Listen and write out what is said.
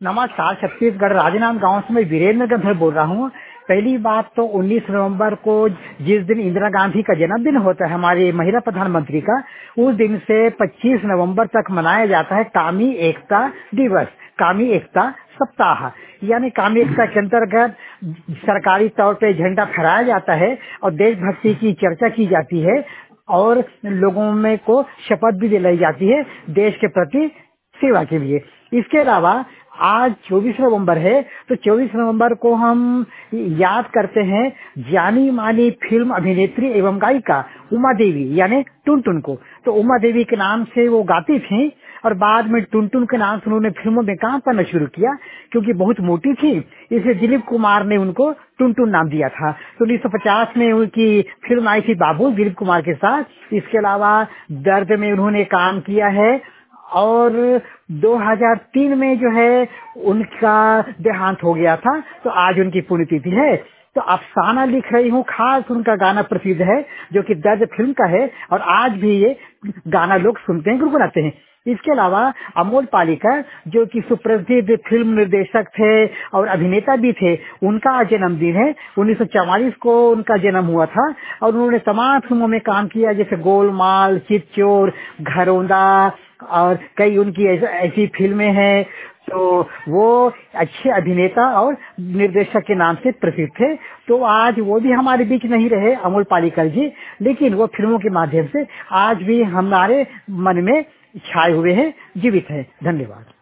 नमस्कार, छत्तीसगढ़ राजनांदगांव से मैं वीरेंद्र गंधर बोल रहा हूँ। पहली बात तो 19 नवंबर को जिस दिन इंदिरा गांधी का जन्मदिन होता है हमारी महिला प्रधानमंत्री का, उस दिन से 25 नवंबर तक मनाया जाता है कामी एकता दिवस, कामी एकता सप्ताह। यानी कामी एकता के अंतर्गत सरकारी तौर पे झंडा फहराया जाता है और देशभक्ति की चर्चा की जाती है और लोगों में को शपथ भी दिलाई जाती है देश के प्रति सेवा के लिए। इसके अलावा आज 24 नवंबर है, तो 24 नवंबर को हम याद करते हैं जानी मानी फिल्म अभिनेत्री एवं गायिका उमा देवी यानी टुनटुन को। तो उमा देवी के नाम से वो गाती थी और बाद में टुनटुन के नाम से उन्होंने फिल्मों में काम करना शुरू किया। क्योंकि बहुत मोटी थी इसलिए दिलीप कुमार ने उनको टुनटुन नाम दिया था। तो 1950 में उनकी फिल्म आई थी बाबू दिलीप कुमार के साथ। इसके अलावा दर्द में उन्होंने काम किया है और 2003 में जो है उनका देहांत हो गया था, तो आज उनकी पुण्यतिथि है। तो अफसाना लिख रही हूँ खास उनका गाना प्रसिद्ध है जो कि दर्द फिल्म का है और आज भी ये गाना लोग सुनते हैं, गुनगुनाते हैं। इसके अलावा अमोल पालेकर जो कि सुप्रसिद्ध फिल्म निर्देशक थे और अभिनेता भी थे, उनका जन्मदिन है। 1944 को उनका जन्म हुआ था और उन्होंने तमाम फिल्मों में काम किया जैसे गोलमाल, चितचोर, घरौंदा और कई उनकी ऐसी फिल्में हैं। तो वो अच्छे अभिनेता और निर्देशक के नाम से प्रसिद्ध थे। तो आज वो भी हमारे बीच नहीं रहे अमोल पालेकर जी, लेकिन वो फिल्मों के माध्यम से आज भी हमारे मन में छाए हुए हैं, जीवित है। धन्यवाद।